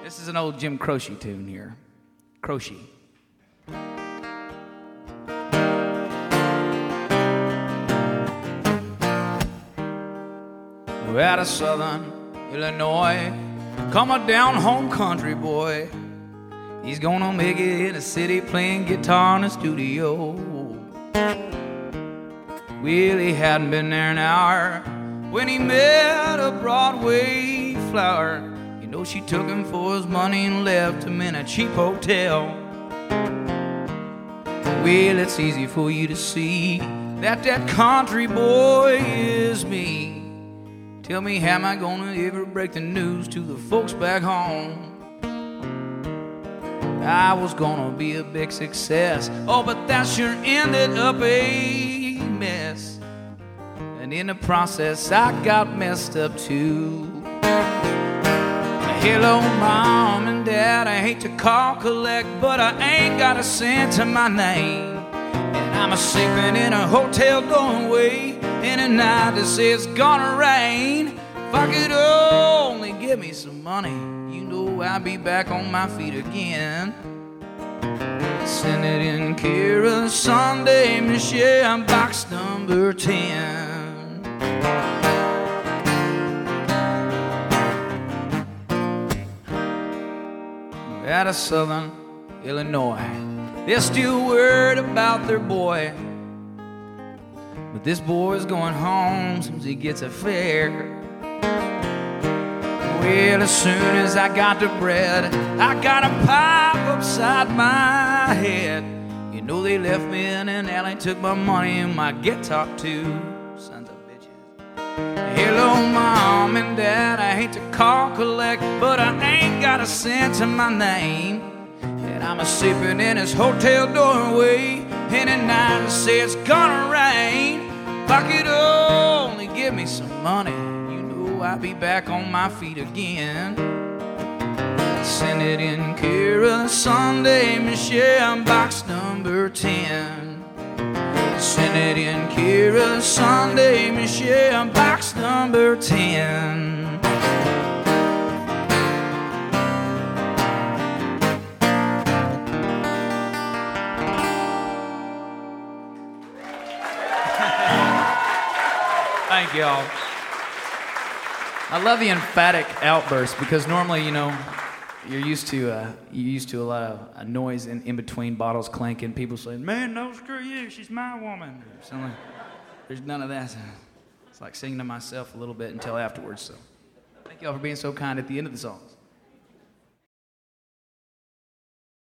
This is an old Jim Croce tune here. Croce. We're out of Southern Illinois. Come a down home country boy. He's gonna make it in a city playing guitar in a studio. Well, he hadn't been there an hour when he met a Broadway flower. You know, she took him for his money and left him in a cheap hotel. Well, it's easy for you to see that that country boy is me. Tell me, how am I gonna ever break the news to the folks back home? I was gonna be a big success, oh, but that sure ended up a mess. And in the process, I got messed up too. Hello, Mom and Dad, I hate to call collect, but I ain't got a cent to my name. And I'm a-sleeping in a hotel doorway in a night that says it's gonna rain. If I could only give me some money, you know I'd be back on my feet again. Send it in care of Sunday, Michelle, box number 10. Out of Southern Illinois, they're still worried about their boy, but this boy's going home as soon as he gets a fare. Well, as soon as I got the bread, I got a pipe upside my head. You know, they left me in an alley, took my money and my guitar too. Sons of bitches. Hello, Mom and Dad, I hate to call collect, but I ain't got a cent to my name. And I'm a-sleeping in this hotel doorway in a night that says it's gonna rain. If I could only give me some money, you know I'd be back on my feet again. Send it in care of Sunday, Michelle, box number 10. Send it in care of Sunday, Michelle, box number 10. Thank y'all. I love the emphatic outburst because normally, you know, you're used to a lot of noise in between bottles clanking, people saying, "Man, no, screw you, she's my woman." Like, there's none of that. It's like singing to myself a little bit until afterwards. So, thank y'all for being so kind at the end of the songs.